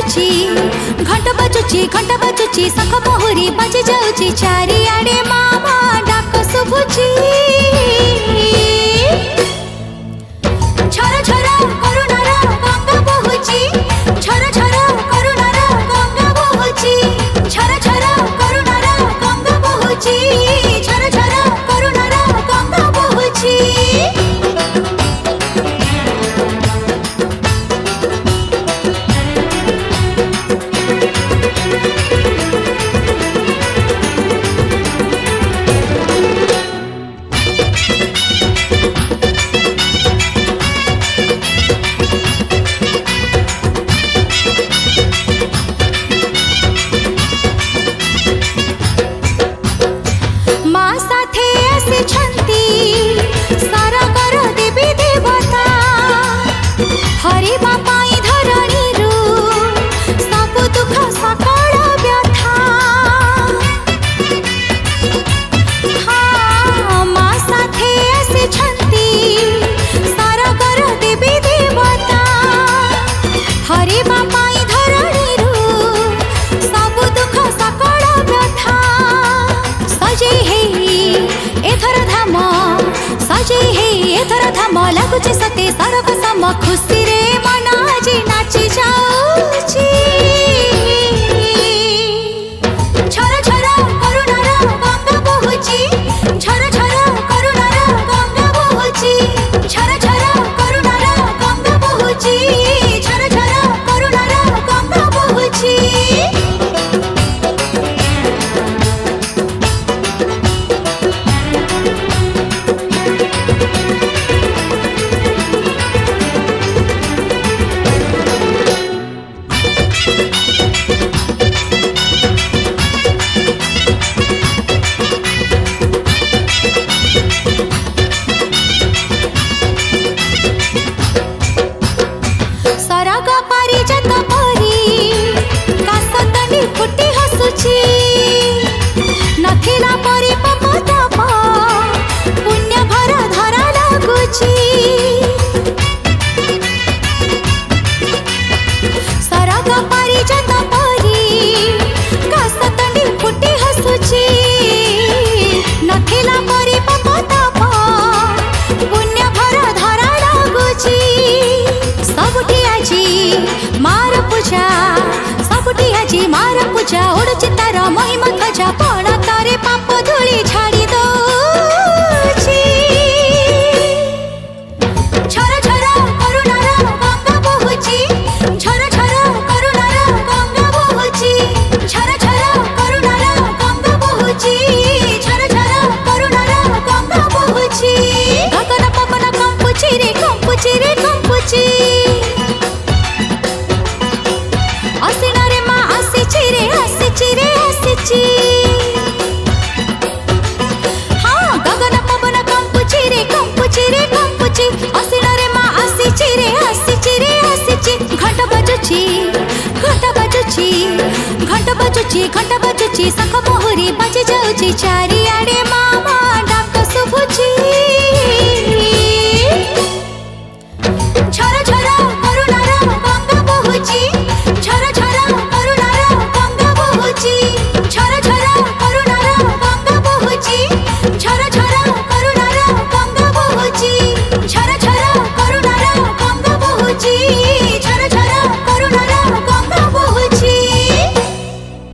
घंटा बाजुची शंख बहुरी बाजी जाउची चारिआडे मामा डाक शुभुची झर झर करुणार गंगा बहुची झर झर करुणार गंगा बहुची झर झर करुणार गंगा बहुची झर झर करुणार गंगा बहुची हरि बापाई धरणी रू सब दुख सकल व्यथा हाँ माँ साथे आसे छंती सारगर देवी देवता हरि बापाई धरणी रू सब दुख सकल व्यथा सजे हे एथर धाम सजे हे एथर धाम लगुचे सते सरग सम खुशी रे मन आज नाची जाउची झर झर करुणार गंगा बहुची झर झर करुणार गंगा बहुची झर झर करुणार गंगा बहुची झर झर करुणार गंगा बहुची फुटी हसुची नथिला परी पपताप पुण्य भर धरा लगुची सरग पारिजात परी कासतंडी फुटी हसुची नथिला परी पपताप पुण्य भर धरा लगुची सबुठी आजी मार पूजा सबुठी आजी मार पूजा उड़ुची तार महिमा ध्वजा पण तारे पाप धूली झाड़ी दउची झर झर करुणार गंगा बहुची झर झर करुणार गंगा बहुची झर झर करुणार गंगा बहुची झर झर करुणार गंगा बहुची गगन पवन कंपुची रे कंपुची रे कंपुची असिनारे माँ आसिची रे आसिची रे आसिची हाँ गगन पवन कंपुची रे कंपुची रे कंपुची असिनारे माँ आसिची रे आसिची रे आसिची घंटा बाजुची घंटा बाजुची घंटा बाजुची घंटा बाजुची शंख बहुरी बाजी जाउची चारिआडे मामा